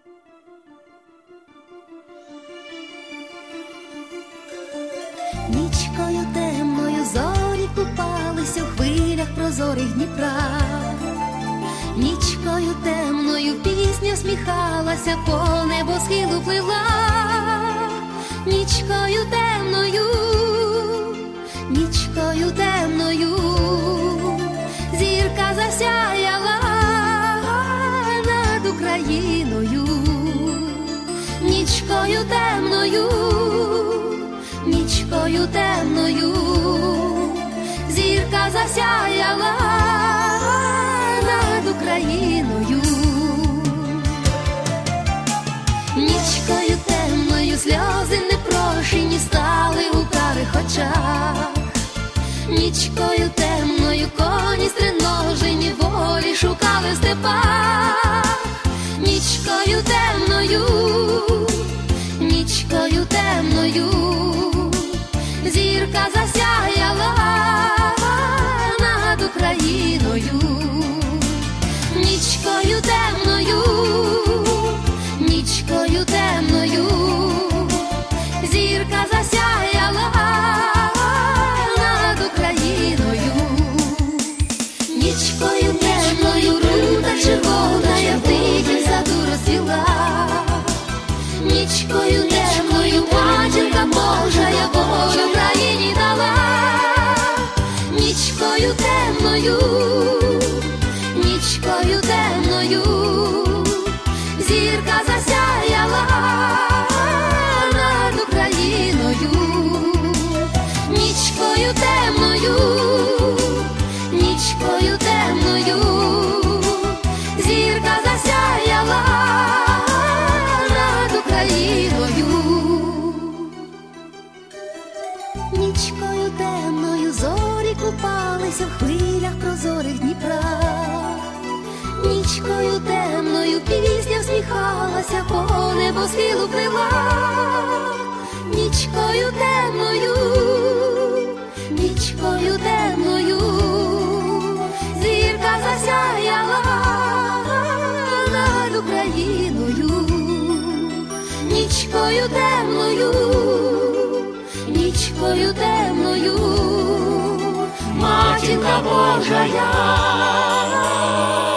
Нічкою темною зорі купалися в хвилях прозорих Дніпра. Нічкою темною пісня всміхалася, по небосхилу плила. Нічкою темною, нічкою темною зірка засяяла над Україною. Нічкою темною, нічкою темною зірка засяяла над Україною. Нічкою темною сльози непрошені стали у карих очах. Нічкою темною коні стриножені волі шукали в степах. Нічкою темною, нічкою темною зірка засяяла над Україною. Нічкою темною, нічкою темною зірка засяяла над Україною. Нічкою темною рута червона, я в дикім саду розцвіла. Нічкою темною матінка Божа, я волю країні дала. Нічкою темною, нічкою темною зірка засяяла над Україною. Нічкою темною, нічкою темною зірка засяяла над Україною. Нічкою темною зорі купалися в хвилях прозорих Дніпра. Нічкою темною пісня всміхалася, по небосхилу плила. Нічкою темною, нічкою темною зірка засяяла над Україною. Нічкою темною, нічкою темною матінка Божа я